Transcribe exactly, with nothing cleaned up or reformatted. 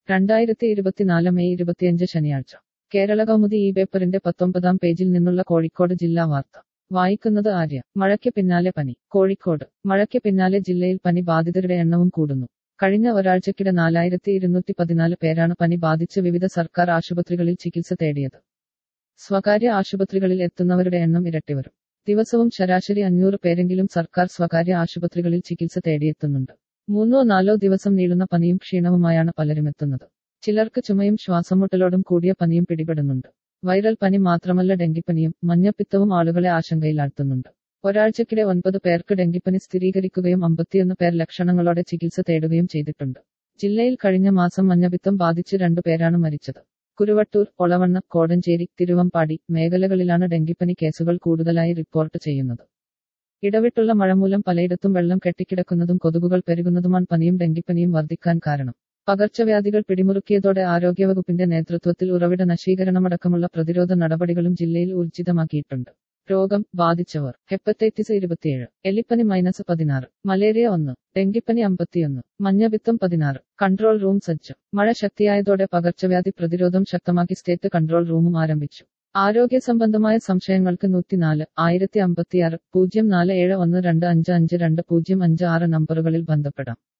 രണ്ടായിരത്തി ഇരുപത്തിനാല് മെയ് ഇരുപത്തിയഞ്ച് ശനിയാഴ്ച കേരള കൗമുദി ഈ പേപ്പറിന്റെ പത്തൊമ്പതാം പേജിൽ നിന്നുള്ള കോഴിക്കോട് ജില്ലാ വാർത്ത വായിക്കുന്നത് ആര്യ. മഴയ്ക്ക് പിന്നാലെ പനി. കോഴിക്കോട് മഴയ്ക്ക് പിന്നാലെ ജില്ലയിൽ പനി ബാധിതരുടെ എണ്ണവും കൂടുന്നു. കഴിഞ്ഞ ഒരാഴ്ചക്കിടെ നാലായിരത്തി ഇരുന്നൂറ്റി പതിനാല് പേരാണ് പനി ബാധിച്ച് വിവിധ സർക്കാർ ആശുപത്രികളിൽ ചികിത്സ തേടിയത്. സ്വകാര്യ ആശുപത്രികളിൽ എത്തുന്നവരുടെ എണ്ണം ഇരട്ടിവരും. ദിവസവും ശരാശരി അഞ്ഞൂറ് പേരെങ്കിലും സർക്കാർ സ്വകാര്യ ആശുപത്രികളിൽ ചികിത്സ തേടിയെത്തുന്നുണ്ട്. മൂന്നോ നാലോ ദിവസം നീളുന്ന പനിയും ക്ഷീണവുമായാണ് പലരും എത്തുന്നത്. ചിലർക്ക് ചുമയും ശ്വാസമുട്ടലോടും കൂടിയ പനിയും പിടിപെടുന്നുണ്ട്. വൈറൽ പനി മാത്രമല്ല ഡെങ്കിപ്പനിയും മഞ്ഞപ്പിത്തവും ആളുകളെ ആശങ്കയിലാഴ്ത്തുന്നുണ്ട്. ഒരാഴ്ചക്കിടെ ഒൻപത് പേർക്ക് ഡെങ്കിപ്പനി സ്ഥിരീകരിക്കുകയും അമ്പത്തിയൊന്ന് പേർ ലക്ഷണങ്ങളോടെ ചികിത്സ തേടുകയും ചെയ്തിട്ടുണ്ട്. ജില്ലയിൽ കഴിഞ്ഞ മാസം മഞ്ഞപ്പിത്തം ബാധിച്ച് രണ്ടു പേരാണ് മരിച്ചത്. കുരുവട്ടൂർ, ഒളവണ്ണ, കോടഞ്ചേരി, തിരുവമ്പാടി മേഖലകളിലാണ് ഡെങ്കിപ്പനി കേസുകൾ കൂടുതലായി റിപ്പോർട്ട് ചെയ്യുന്നത്. ഇടവിട്ടുള്ള മഴ മൂലം പലയിടത്തും വെള്ളം കെട്ടിക്കിടക്കുന്നതും കൊതുകുകൾ പെരുകുന്നതുമാണ് പനിയും ഡെങ്കിപ്പനിയും വർദ്ധിക്കാൻ കാരണം. പകർച്ചവ്യാധികൾ പിടിമുറുക്കിയതോടെ ആരോഗ്യവകുപ്പിന്റെ നേതൃത്വത്തിൽ ഉറവിട നശീകരണമടക്കമുള്ള പ്രതിരോധ നടപടികളും ജില്ലയിൽ ഊർജിതമാക്കിയിട്ടുണ്ട്. രോഗം ബാധിച്ചവർ: ഹെപ്പറ്റൈറ്റിസ് ഇരുപത്തിയേഴ്, എലിപ്പനി മൈനസ് പതിനാറ്, മലേറിയ ഒന്ന്, ഡെങ്കിപ്പനി അമ്പത്തിയൊന്ന്, മഞ്ഞപ്പിത്തം പതിനാറ്. കൺട്രോൾ റൂം സജ്ജം. മഴ ശക്തിയായതോടെ പകർച്ചവ്യാധി പ്രതിരോധം ശക്തമാക്കി സ്റ്റേറ്റ് കൺട്രോൾ റൂമും ആരംഭിച്ചു. ആരോഗ്യ സംബന്ധമായ സംശയങ്ങൾക്ക് നൂറ്റിനാല് ആയിരത്തി അമ്പത്തിയാറ് പൂജ്യം നാല് ഏഴ് ഒന്ന് രണ്ട് അഞ്ച് അഞ്ച് രണ്ട് പൂജ്യം അഞ്ച് ആറ് നമ്പറുകളിൽ ബന്ധപ്പെടാം.